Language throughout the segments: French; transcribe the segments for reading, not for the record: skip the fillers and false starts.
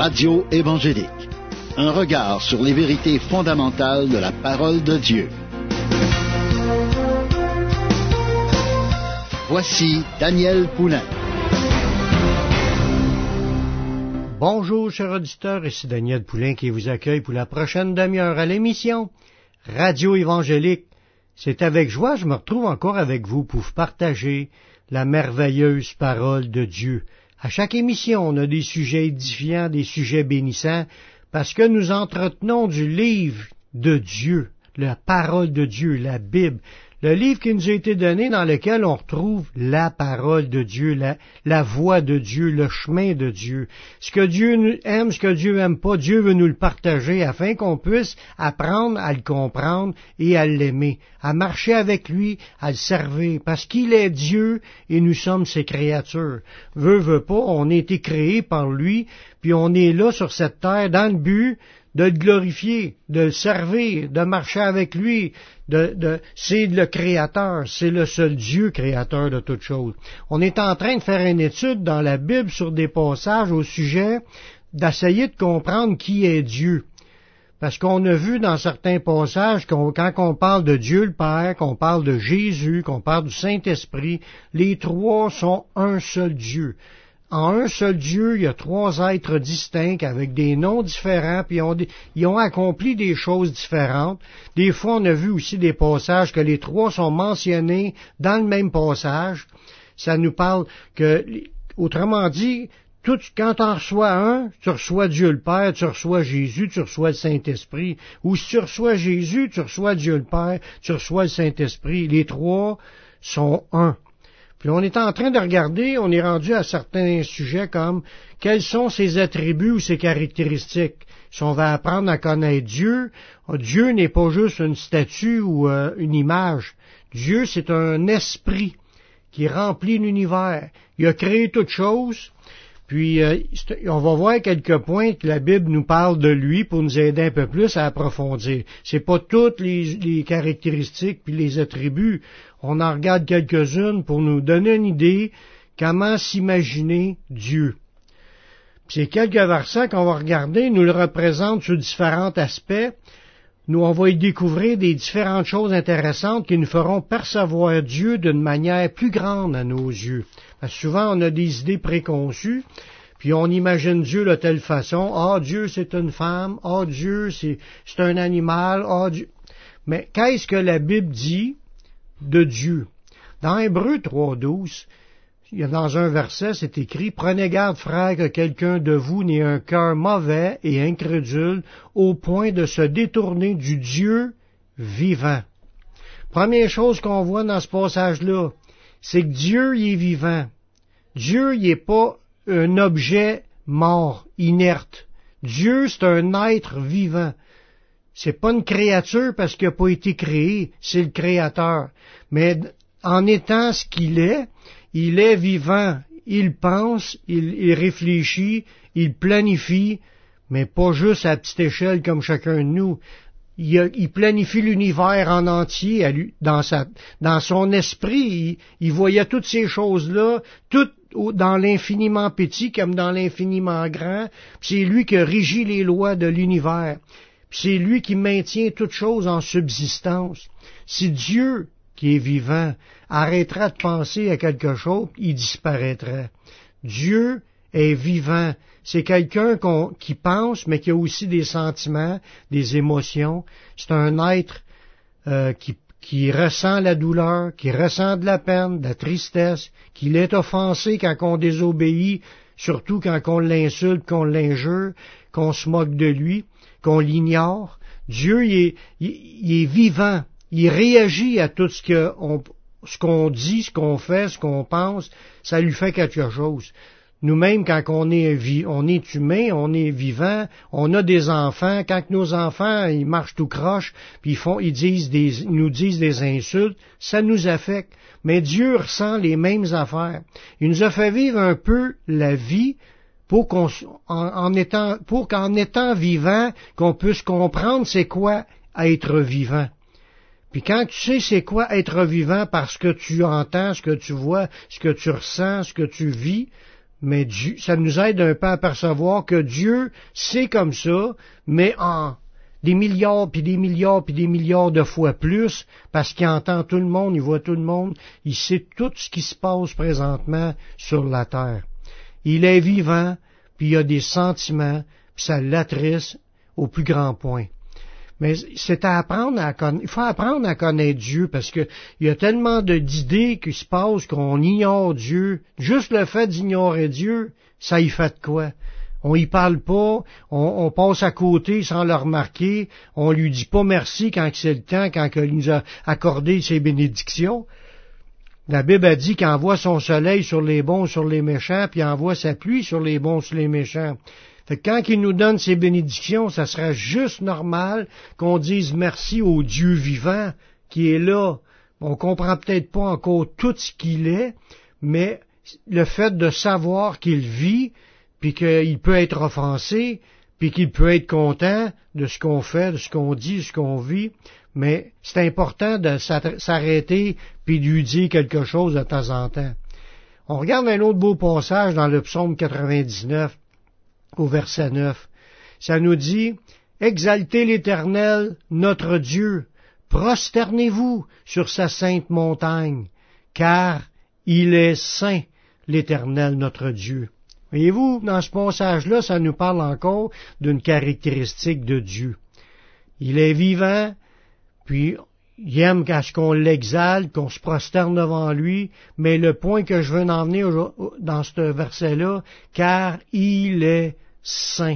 Radio évangélique. Un regard sur les vérités fondamentales de la parole de Dieu. Voici Daniel Poulain. Bonjour, chers auditeurs, ici Daniel Poulain qui vous accueille pour la prochaine demi-heure à l'émission Radio évangélique. C'est avec joie que je me retrouve encore avec vous pour partager la merveilleuse parole de Dieu. À chaque émission, on a des sujets édifiants, des sujets bénissants, parce que nous entretenons du livre de Dieu, la parole de Dieu, la Bible, le livre qui nous a été donné dans lequel on retrouve la parole de Dieu, la voix de Dieu, le chemin de Dieu. Ce que Dieu aime, ce que Dieu aime pas, Dieu veut nous le partager afin qu'on puisse apprendre à le comprendre et à l'aimer, à marcher avec lui, à le servir, parce qu'il est Dieu et nous sommes ses créatures. Veut pas, on a été créés par lui, puis on est là sur cette terre dans le but de le glorifier, de le servir, de marcher avec lui, c'est le Créateur, c'est le seul Dieu créateur de toutes choses. On est en train de faire une étude dans la Bible sur des passages au sujet d'essayer de comprendre qui est Dieu. Parce qu'on a vu dans certains passages, quand on parle de Dieu le Père, qu'on parle de Jésus, qu'on parle du Saint-Esprit, les trois sont un seul Dieu. En un seul Dieu, il y a trois êtres distincts avec des noms différents, puis ils ont accompli des choses différentes. Des fois, on a vu aussi des passages que les trois sont mentionnés dans le même passage. Ça nous parle que, autrement dit, quand on reçois un, tu reçois Dieu le Père, tu reçois Jésus, tu reçois le Saint-Esprit. Ou si tu reçois Jésus, tu reçois Dieu le Père, tu reçois le Saint-Esprit. Les trois sont un. Puis on est en train de regarder, on est rendu à certains sujets comme quels sont ses attributs ou ses caractéristiques. Si on va apprendre à connaître Dieu, Dieu n'est pas juste une statue ou une image. Dieu, c'est un esprit qui remplit l'univers. Il a créé toutes choses. Puis on va voir quelques points que la Bible nous parle de lui pour nous aider un peu plus à approfondir. C'est pas toutes les caractéristiques puis les attributs. On en regarde quelques-unes pour nous donner une idée comment s'imaginer Dieu. Puis ces quelques versets qu'on va regarder nous le représentent sous différents aspects. Nous, on va y découvrir des différentes choses intéressantes qui nous feront percevoir Dieu d'une manière plus grande à nos yeux. Parce que souvent, on a des idées préconçues, puis on imagine Dieu de telle façon. Ah, Dieu, c'est une femme. Ah, Dieu, c'est un animal. Ah, Dieu. Mais qu'est-ce que la Bible dit de Dieu? Dans Hébreux 3.12, dans un verset, c'est écrit « Prenez garde, frères, que quelqu'un de vous n'ait un cœur mauvais et incrédule au point de se détourner du Dieu vivant. » Première chose qu'on voit dans ce passage-là, c'est que Dieu, il est vivant. Dieu, il n'est pas un objet mort, inerte. Dieu, c'est un être vivant. C'est pas une créature parce qu'il n'a pas été créé, c'est le Créateur. Mais en étant ce qu'il est, il est vivant, il pense, il réfléchit, il planifie, mais pas juste à petite échelle comme chacun de nous. Il planifie l'univers en entier dans son esprit. Il voyait toutes ces choses-là, toutes dans l'infiniment petit comme dans l'infiniment grand. Puis c'est lui qui régit les lois de l'univers. Puis c'est lui qui maintient toutes choses en subsistance. Si Dieu, qui est vivant, arrêtera de penser à quelque chose, il disparaîtra. Dieu est vivant. C'est quelqu'un qui pense, mais qui a aussi des sentiments, des émotions. C'est un être qui ressent la douleur, qui ressent de la peine, de la tristesse, qu'il est offensé quand on désobéit, surtout quand on l'insulte, qu'on l'injure, qu'on se moque de lui, qu'on l'ignore. Dieu, il est vivant. Il réagit à tout ce qu'on dit, ce qu'on fait, ce qu'on pense. Ça lui fait quelque chose. Nous-mêmes, quand on est humain, on est vivant, on a des enfants. Quand nos enfants, ils marchent tout croche, puis ils nous disent des insultes, ça nous affecte. Mais Dieu ressent les mêmes affaires. Il nous a fait vivre un peu la vie pour qu'en étant vivant, qu'on puisse comprendre c'est quoi être vivant. Puis quand tu sais c'est quoi être vivant parce que tu entends, ce que tu vois, ce que tu ressens, ce que tu vis, Mais Dieu, ça nous aide un peu à percevoir que Dieu, c'est comme ça, mais en des milliards, puis des milliards, puis des milliards de fois plus, parce qu'il entend tout le monde, il voit tout le monde, il sait tout ce qui se passe présentement sur la terre. Il est vivant, puis il a des sentiments, puis ça l'attriste au plus grand point. Mais c'est à apprendre à connaître, il faut apprendre à connaître Dieu, parce que il y a tellement d'idées qui se passent qu'on ignore Dieu. Juste le fait d'ignorer Dieu, ça y fait de quoi? On y parle pas, on passe à côté sans le remarquer, on lui dit pas merci quand c'est le temps, quand il nous a accordé ses bénédictions. La Bible a dit qu'il envoie son soleil sur les bons, sur les méchants, puis il envoie sa pluie sur les bons, sur les méchants. Fait que quand il nous donne ses bénédictions, ça serait juste normal qu'on dise merci au Dieu vivant qui est là. On comprend peut-être pas encore tout ce qu'il est, mais le fait de savoir qu'il vit, puis qu'il peut être offensé, puis qu'il peut être content de ce qu'on fait, de ce qu'on dit, de ce qu'on vit, mais c'est important de s'arrêter puis de lui dire quelque chose de temps en temps. On regarde un autre beau passage dans le psaume 99, au verset 9. Ça nous dit « Exaltez l'Éternel, notre Dieu, prosternez-vous sur sa sainte montagne, car il est saint, l'Éternel, notre Dieu. » Voyez-vous, dans ce passage-là, ça nous parle encore d'une caractéristique de Dieu. Il est vivant, puis il aime qu'à ce qu'on l'exalte, qu'on se prosterne devant lui, mais le point que je veux en venir dans ce verset-là, car il est saint.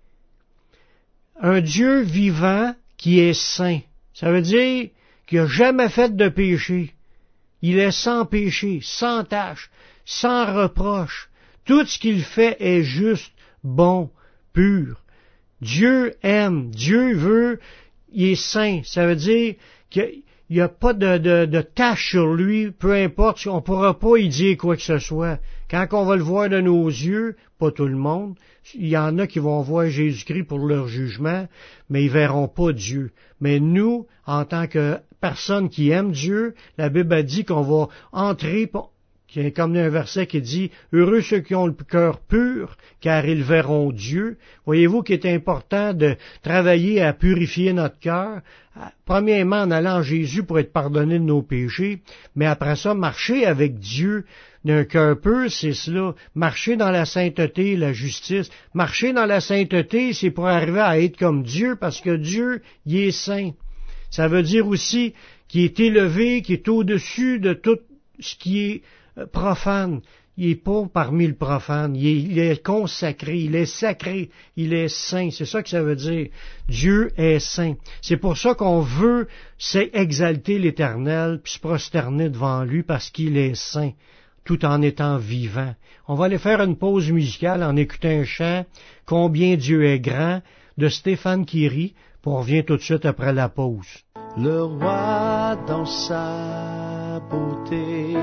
Un Dieu vivant qui est saint, ça veut dire qu'il n'a jamais fait de péché. Il est sans péché, sans tache, sans reproche. Tout ce qu'il fait est juste, bon, pur. Dieu aime, Dieu veut, il est saint. Ça veut dire qu'il n'y a pas de tache sur lui, peu importe, on ne pourra pas y dire quoi que ce soit. Quand on va le voir de nos yeux, pas tout le monde, il y en a qui vont voir Jésus-Christ pour leur jugement, mais ils verront pas Dieu. Mais nous, en tant que personnes qui aiment Dieu, la Bible a dit qu'on va entrer, il y a comme un verset qui dit « Heureux ceux qui ont le cœur pur, car ils verront Dieu ». Voyez-vous qu'il est important de travailler à purifier notre cœur, premièrement en allant à Jésus pour être pardonné de nos péchés, mais après ça, marcher avec Dieu d'un cœur pur, c'est cela. Marcher dans la sainteté, la justice. Marcher dans la sainteté, c'est pour arriver à être comme Dieu, parce que Dieu, il est saint. Ça veut dire aussi qu'il est élevé, qu'il est au-dessus de tout ce qui est profane. Il n'est pas parmi le profane. Il est consacré, il est sacré, il est saint. C'est ça que ça veut dire. Dieu est saint. C'est pour ça qu'on veut exalter l'Éternel puis se prosterner devant lui parce qu'il est saint, tout en étant vivant. On va aller faire une pause musicale en écoutant un chant « Combien Dieu est grand » de Stéphane Kiry, puis on revient tout de suite après la pause. Le roi dans sa beauté,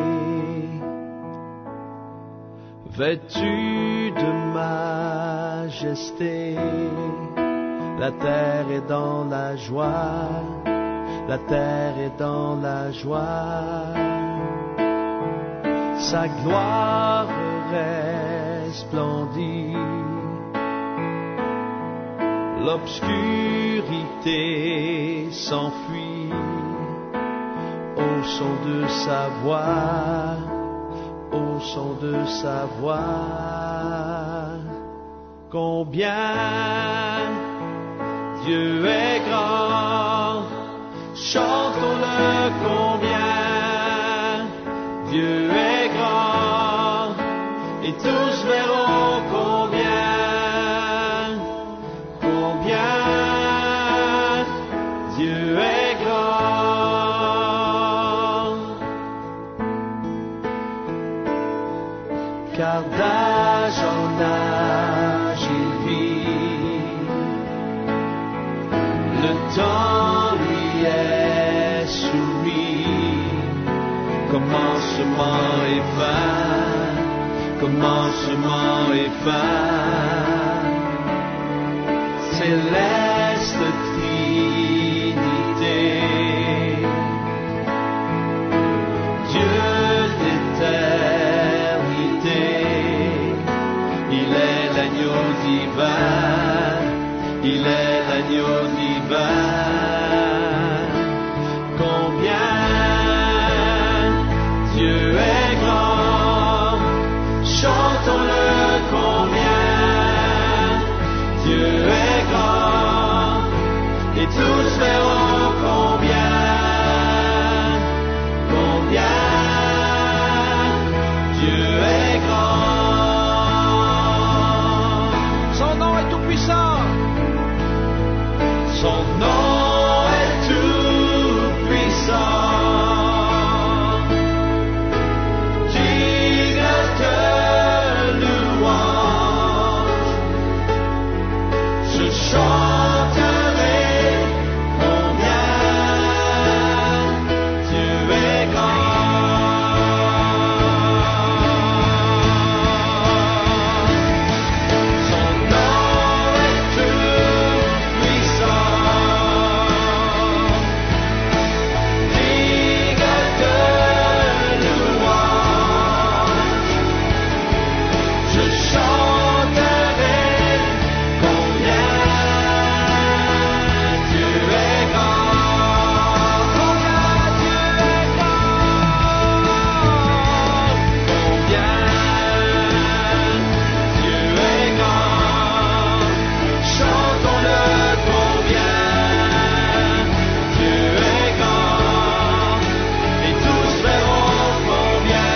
vêtu de majesté, la terre est dans la joie, la terre est dans la joie. Sa gloire resplendit, l'obscurité s'enfuit au son de sa voix, au son de sa voix. Combien Dieu est grand, chantons-le combien Dieu est grand, et tous verront combien Dieu est grand. Car d'âge en âge il vit, le temps lui est soumis, commencement et fin, commencement et fin, céleste Trinité, Dieu d'éternité, divin, il est l'agneau divin. Combien Dieu est grand, chantons-le combien Dieu est grand, et tous verront combien Dieu est grand. Son nom est tout puissant. Son nom est tout puissant. Digne de louange. Je chanterai combien Dieu est grand. Son nom est tout puissant. Digne de louange. Je chanterai combien Dieu est grand. Combien Dieu est grand. Combien Dieu est grand. Chantons-le combien Dieu est grand. Et tous verront combien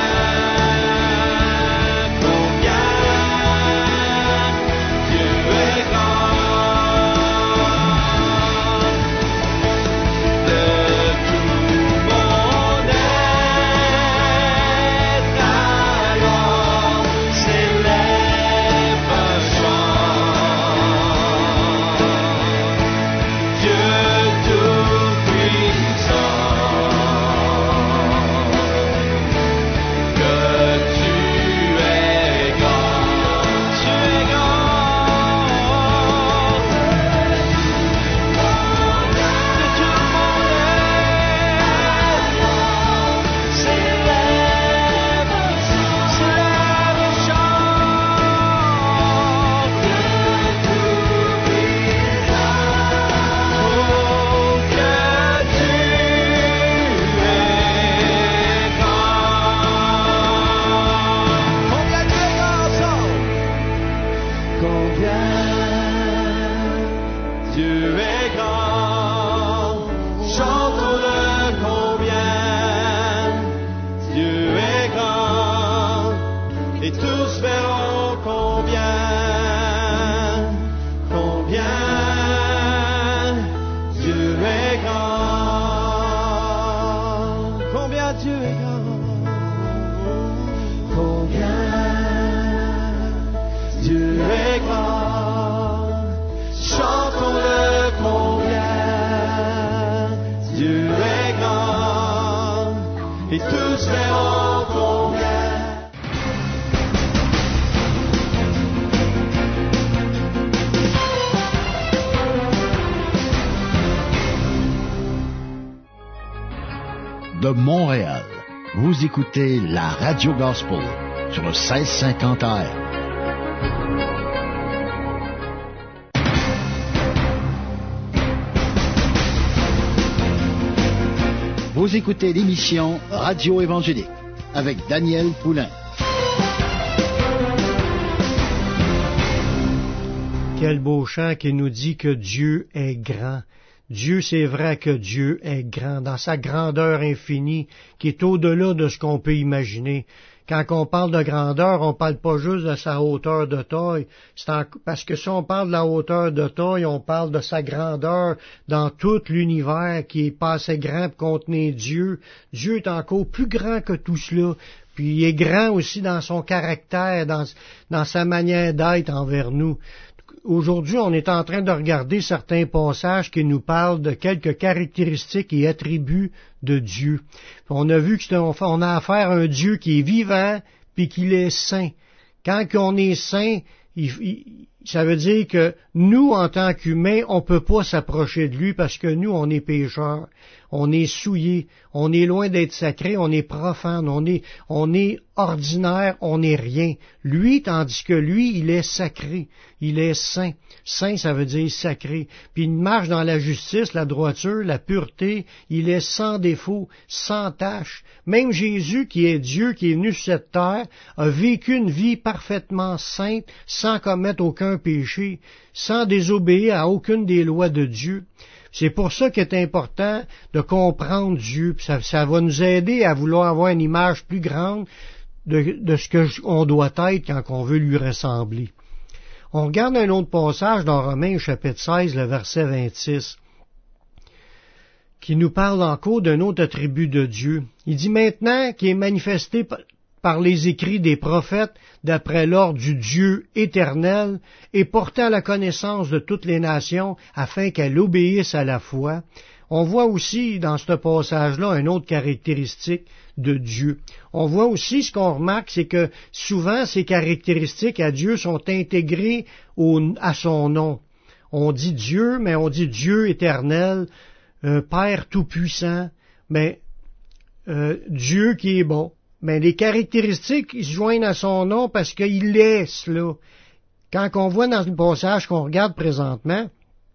Dieu est grand. De tout mon être, alors s'élève un chant. Dieu tout-puissant, que tu es grand, tu es grand. De tout mon être, s'élève un chant. Oh, que tu es grand. Combien tu es grand, ensemble. Combien Dieu est grand. Chantons-le combien Dieu est grand. Et tous verront combien Dieu est grand. Combien Dieu est grand. Combien Dieu est grand. Chantons-le combien Dieu est grand. Et tous verront combien. De Montréal, vous écoutez la Radio Gospel sur le 1650 AM. Vous écoutez l'émission Radio Évangélique avec Daniel Poulain. Quel beau chant qui nous dit que Dieu est grand. Dieu, c'est vrai que Dieu est grand, dans sa grandeur infinie, qui est au-delà de ce qu'on peut imaginer. Quand on parle de grandeur, on parle pas juste de sa hauteur de taille, parce que si on parle de la hauteur de taille, on parle de sa grandeur dans tout l'univers qui est pas assez grand pour contenir Dieu. Dieu est encore plus grand que tout cela. Puis il est grand aussi dans son caractère, dans sa manière d'être envers nous. Aujourd'hui, on est en train de regarder certains passages qui nous parlent de quelques caractéristiques et attributs de Dieu. On a vu qu'on a affaire à un Dieu qui est vivant puis qu'il est saint. Quand on est saint, Ça veut dire que nous, en tant qu'humains, on peut pas s'approcher de lui parce que nous, on est pécheurs, on est souillés, on est loin d'être sacrés, on est profane, on est ordinaire, on n'est rien. Lui, tandis que lui, il est sacré, il est saint. Saint, ça veut dire sacré. Puis il marche dans la justice, la droiture, la pureté, il est sans défaut, sans tache. Même Jésus, qui est Dieu, qui est venu sur cette terre, a vécu une vie parfaitement sainte, sans commettre aucun péché, sans désobéir à aucune des lois de Dieu. C'est pour ça qu'il est important de comprendre Dieu. Puis ça va nous aider à vouloir avoir une image plus grande de ce qu'on doit être quand on veut lui ressembler. On regarde un autre passage dans Romains chapitre 16, le verset 26, qui nous parle encore d'un autre attribut de Dieu. Il dit maintenant qu'il est manifesté par les écrits des prophètes d'après l'ordre du Dieu éternel et portant à la connaissance de toutes les nations afin qu'elles obéissent à la foi. On voit aussi dans ce passage-là une autre caractéristique de Dieu. On voit aussi, ce qu'on remarque, c'est que souvent ces caractéristiques à Dieu sont intégrées à son nom. On dit Dieu, mais on dit Dieu éternel, Père tout-puissant, mais Dieu qui est bon. Mais les caractéristiques, ils se joignent à son nom parce qu'il est cela. Quand on voit dans le passage qu'on regarde présentement,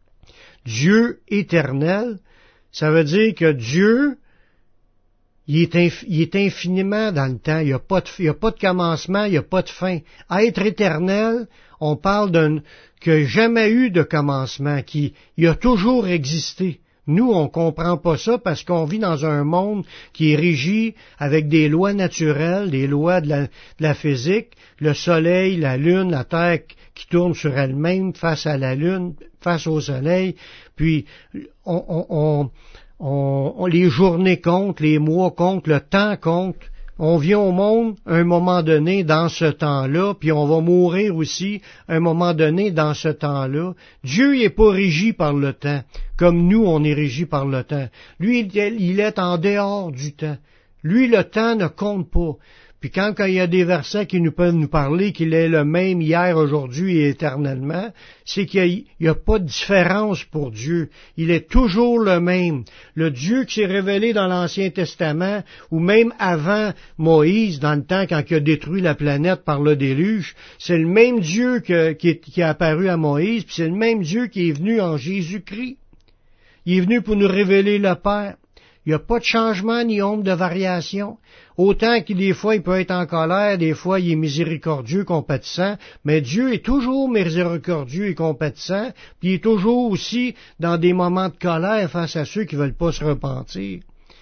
Dieu éternel, ça veut dire que Dieu, il est infiniment dans le temps. Il n'y a pas de commencement, il n'y a pas de fin. Être éternel, on parle qu'il n'y a jamais eu de commencement, il a toujours existé. Nous, on comprend pas ça parce qu'on vit dans un monde qui est régi avec des lois naturelles, des lois de la physique, le soleil, la lune, la terre qui tourne sur elle-même face à la lune, face au soleil, puis les journées comptent, les mois comptent, le temps compte. On vient au monde un moment donné dans ce temps-là, puis on va mourir aussi un moment donné dans ce temps-là. Dieu n'est pas régi par le temps, comme nous on est régi par le temps. Lui, il est en dehors du temps. Lui, le temps ne compte pas. Puis quand il y a des versets qui nous peuvent nous parler qu'il est le même hier, aujourd'hui et éternellement, c'est qu'il n'y a pas de différence pour Dieu. Il est toujours le même. Le Dieu qui s'est révélé dans l'Ancien Testament, ou même avant Moïse, dans le temps quand il a détruit la planète par le déluge, c'est le même Dieu qui est apparu à Moïse, puis c'est le même Dieu qui est venu en Jésus-Christ. Il est venu pour nous révéler le Père. Il n'y a pas de changement ni ombre de variation. Autant que des fois il peut être en colère, des fois il est miséricordieux, compatissant, mais Dieu est toujours miséricordieux et compatissant, puis il est toujours aussi dans des moments de colère face à ceux qui ne veulent pas se repentir.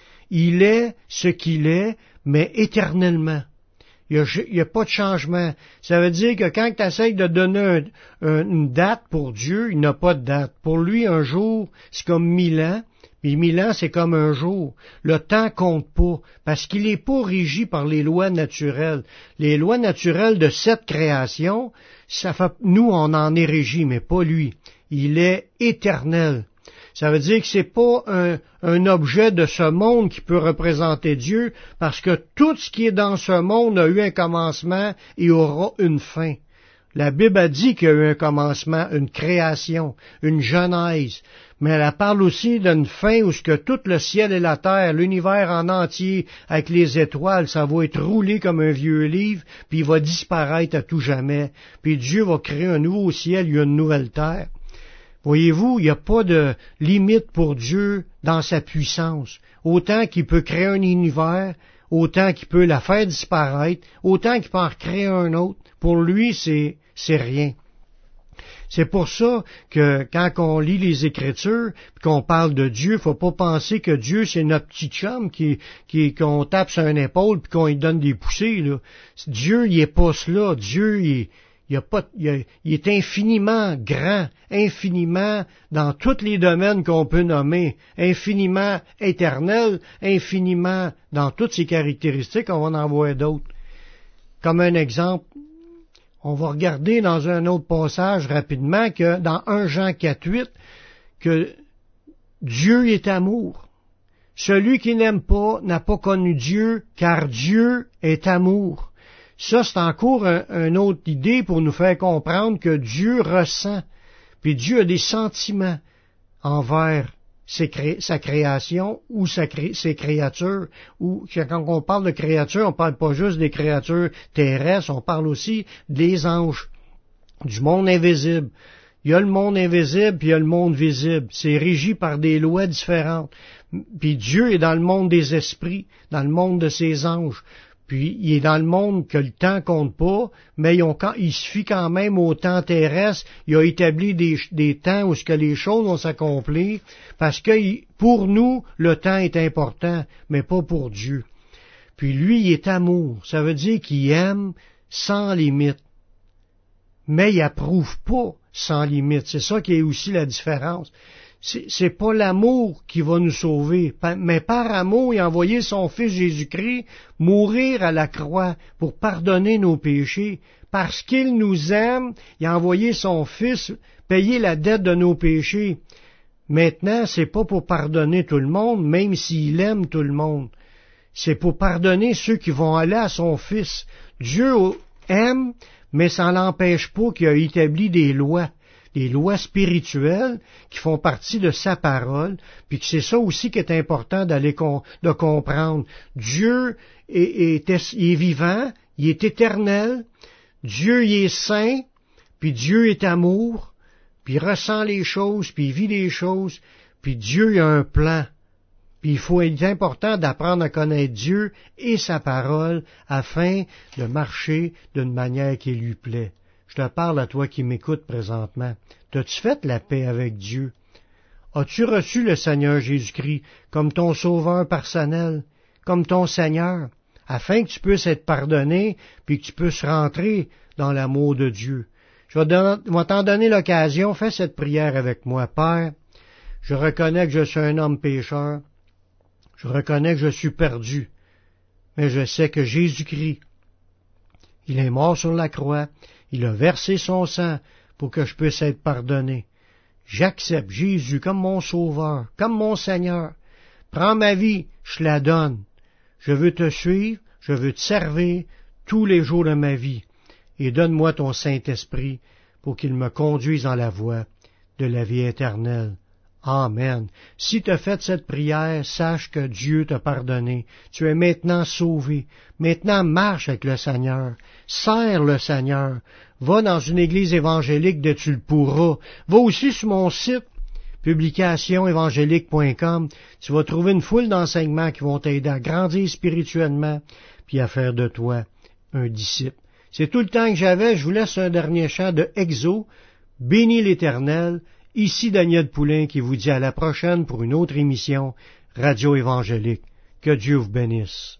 Il est ce qu'il est, mais éternellement. Il n'y a pas de changement. Ça veut dire que quand tu essaies de donner une date pour Dieu, il n'a pas de date. Pour lui, un jour, c'est comme 1000 ans. Puis 1000 ans, c'est comme un jour. Le temps compte pas, parce qu'il n'est pas régi par les lois naturelles. Les lois naturelles de cette création, nous, on en est régi, mais pas lui. Il est éternel. Ça veut dire que c'est pas un objet de ce monde qui peut représenter Dieu, parce que tout ce qui est dans ce monde a eu un commencement et aura une fin. La Bible a dit qu'il y a eu un commencement, une création, une genèse, mais elle parle aussi d'une fin où ce que tout le ciel et la terre, l'univers en entier, avec les étoiles, ça va être roulé comme un vieux livre, puis il va disparaître à tout jamais. Puis Dieu va créer un nouveau ciel et une nouvelle terre. Voyez-vous, il n'y a pas de limite pour Dieu dans sa puissance. Autant qu'il peut créer un univers, autant qu'il peut la faire disparaître, autant qu'il peut en créer un autre. Pour lui, c'est rien. C'est pour ça que quand on lit les Écritures, qu'on parle de Dieu, faut pas penser que Dieu c'est notre petit chum qu'on tape sur une épaule puis qu'on lui donne des poussées, là. Dieu, il est pas cela. Dieu, il est infiniment grand, infiniment dans tous les domaines qu'on peut nommer, infiniment éternel, infiniment dans toutes ses caractéristiques, on va en voir d'autres. Comme un exemple, on va regarder dans un autre passage rapidement que dans 1 Jean 4,8, que Dieu est amour. Celui qui n'aime pas n'a pas connu Dieu, car Dieu est amour. Ça, c'est encore une autre idée pour nous faire comprendre que Dieu ressent, puis Dieu a des sentiments envers sa création ou ses créatures. Ou quand on parle de créatures, on parle pas juste des créatures terrestres, on parle aussi des anges, du monde invisible. Il y a le monde invisible, puis il y a le monde visible. C'est régi par des lois différentes. Puis Dieu est dans le monde des esprits, dans le monde de ses anges. Puis il est dans le monde que le temps compte pas, mais il suffit quand même au temps terrestre. Il a établi des temps où ce que les choses vont s'accomplir, parce que pour nous, le temps est important, mais pas pour Dieu. Puis lui, il est amour. Ça veut dire qu'il aime sans limite. Mais il approuve pas sans limite. C'est ça qui est aussi la différence. C'est pas l'amour qui va nous sauver, mais par amour, il a envoyé son Fils Jésus-Christ mourir à la croix pour pardonner nos péchés. Parce qu'il nous aime, il a envoyé son Fils payer la dette de nos péchés. Maintenant, c'est pas pour pardonner tout le monde, même s'il aime tout le monde. C'est pour pardonner ceux qui vont aller à son Fils. Dieu aime, mais ça n'empêche pas qu'il a établi des lois spirituelles qui font partie de sa parole, puis que c'est ça aussi qui est important de comprendre. Dieu est vivant, il est éternel, Dieu il est saint, puis Dieu est amour, puis il ressent les choses, puis il vit les choses, puis Dieu il a un plan. Puis il est important d'apprendre à connaître Dieu et sa parole afin de marcher d'une manière qui lui plaît. Je te parle à toi qui m'écoutes présentement. T'as-tu fait la paix avec Dieu? As-tu reçu le Seigneur Jésus-Christ comme ton sauveur personnel, comme ton Seigneur, afin que tu puisses être pardonné, puis que tu puisses rentrer dans l'amour de Dieu? Je vais t'en donner l'occasion. Fais cette prière avec moi. Père, je reconnais que je suis un homme pécheur. Je reconnais que je suis perdu. Mais je sais que Jésus-Christ, il est mort sur la croix. Il a versé son sang pour que je puisse être pardonné. J'accepte Jésus comme mon sauveur, comme mon Seigneur. Prends ma vie, je la donne. Je veux te suivre, je veux te servir tous les jours de ma vie. Et donne-moi ton Saint-Esprit pour qu'il me conduise dans la voie de la vie éternelle. Amen. Si tu as fait cette prière, sache que Dieu t'a pardonné. Tu es maintenant sauvé. Maintenant, marche avec le Seigneur. Sers le Seigneur. Va dans une église évangélique de tu le pourras. Va aussi sur mon site, publicationévangélique.com. Tu vas trouver une foule d'enseignements qui vont t'aider à grandir spirituellement puis à faire de toi un disciple. C'est tout le temps que j'avais. Je vous laisse un dernier chant de Exo. Bénis l'Éternel. Ici Daniel Poulain qui vous dit à la prochaine pour une autre émission Radio Évangélique. Que Dieu vous bénisse.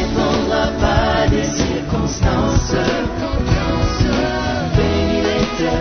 Bénis l'Éternel.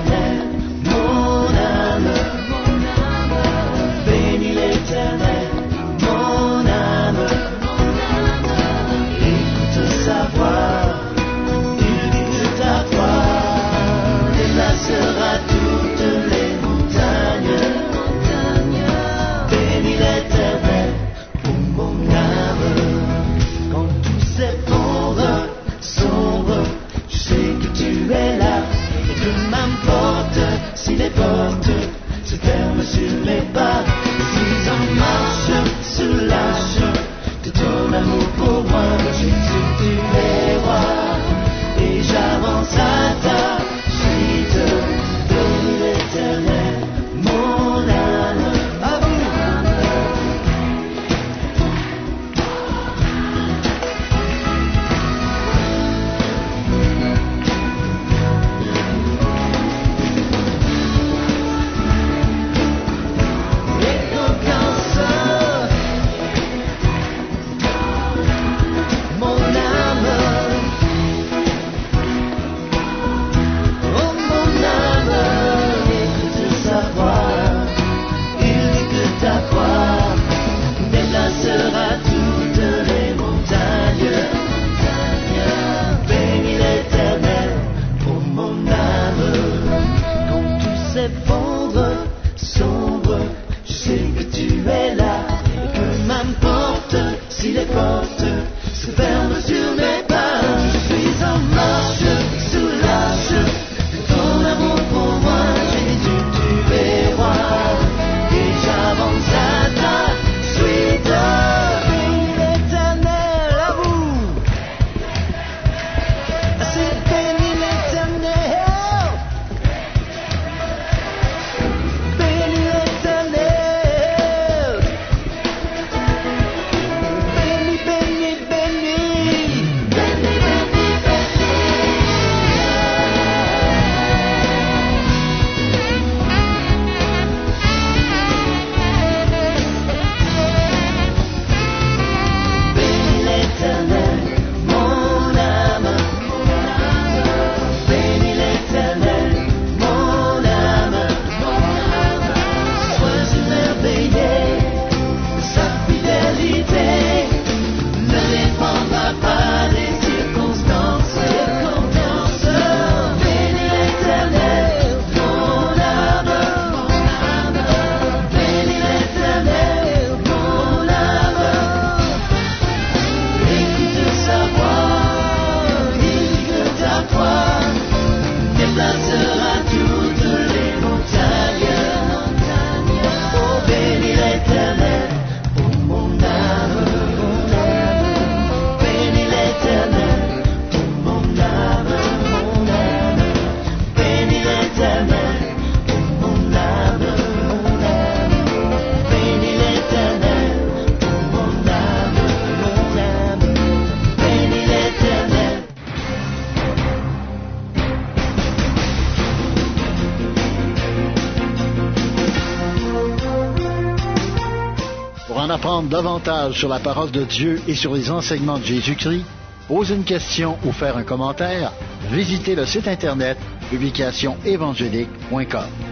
en apprendre davantage sur la parole de Dieu et sur les enseignements de Jésus-Christ, poser une question ou faire un commentaire, visitez le site internet publicationévangélique.com.